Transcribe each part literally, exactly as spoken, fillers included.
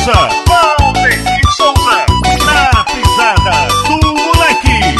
Souza, Valdemir Souza, na pisada do moleque.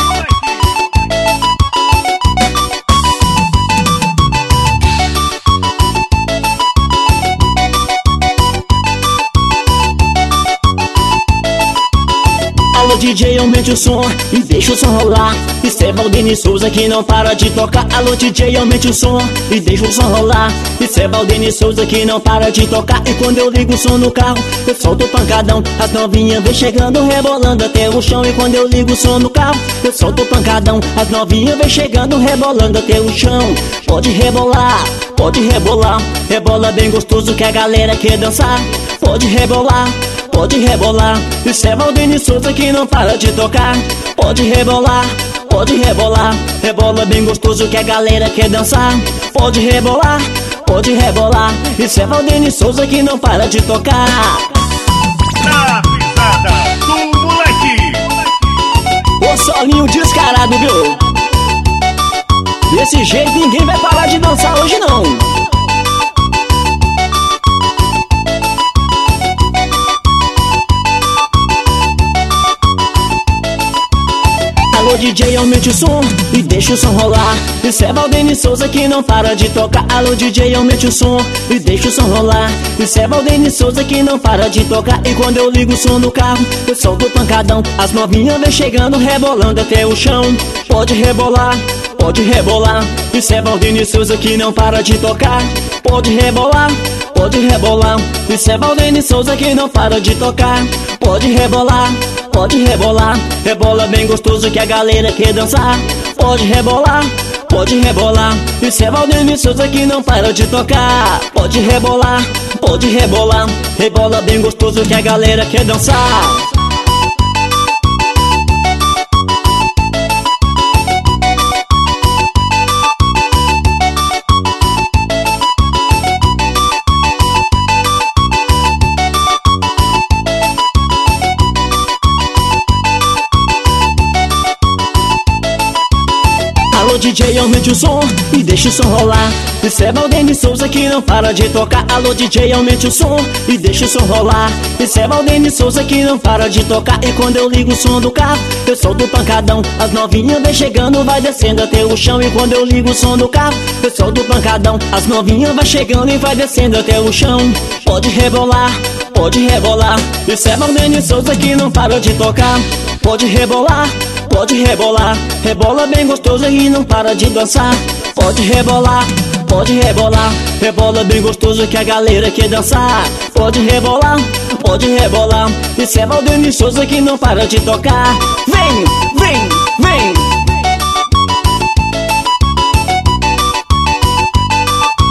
Alô D J, aumente o som e deixa o som rolar. Isso é Valdemir Souza que não para de tocar. Alô D J, aumente o som e deixa o som rolar. Isso é Valdemir Souza que não para de tocar. E quando eu ligo o som no carro, eu solto o pancadão. As novinhas vem chegando, rebolando até o chão. E quando eu ligo o som no carro, eu solto o pancadão. As novinhas vem chegando, rebolando até o chão. Pode rebolar, pode rebolar. Rebola bem gostoso que a galera quer dançar. Pode rebolar, pode rebolar. Isso é Valdemir Souza que não para de tocar. Pode rebolar, pode rebolar. Rebola bem gostoso que a galera quer dançar. Pode rebolar, pode rebolar. Isso é Valdemir Souza que não para de tocar. Na pisada do moleque. O solinho descarado, viu? Desse jeito ninguém vai parar de dançar hoje não. Alô D J, aumente o som e deixa o som rolar. Isso é Valdemir Souza que não para de tocar. Alô D J, aumente o som e deixa o som rolar. Isso é Valdemir Souza que não para de tocar. E quando eu ligo o som no carro, eu solto o pancadão. As novinhas vem chegando, rebolando até o chão. Pode rebolar, pode rebolar. Isso é Valdemir Souza que não para de tocar. Pode rebolar, pode rebolar. Isso é Valdemir Souza que não para de tocar. Pode rebolar, pode rebolar. Rebola bem gostoso que a galera quer dançar. Pode rebolar, pode rebolar. Isso é Valdemir Souza que não para de tocar. Pode rebolar, pode rebolar. Rebola bem gostoso que a galera quer dançar. Alô D J, aumente o som e deixa o som rolar. Isso é Valdemir Souza que não para de tocar. Alô D J, aumente o som e deixa o som rolar. Isso é Valdemir Souza que não para de tocar. E quando eu ligo o som do carro, eu solto o pancadão. As novinhas vem chegando, vai descendo até o chão. E quando eu ligo o som do carro, eu solto o pancadão. As novinhas vai chegando e vai descendo até o chão. Pode rebolar, pode rebolar. Isso é Valdemir Souza que não para de tocar. Pode rebolar, pode rebolar. Rebola bem gostoso e não para de dançar. Pode rebolar, pode rebolar. Rebola bem gostoso que a galera quer dançar. Pode rebolar, pode rebolar. Isso é Valdemir Souza que não para de tocar. Vem, vem, vem.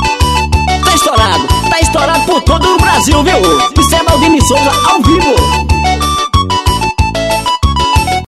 Tá estourado, tá estourado por todo o Brasil, viu? Isso é Valdemir Souza ao vivo.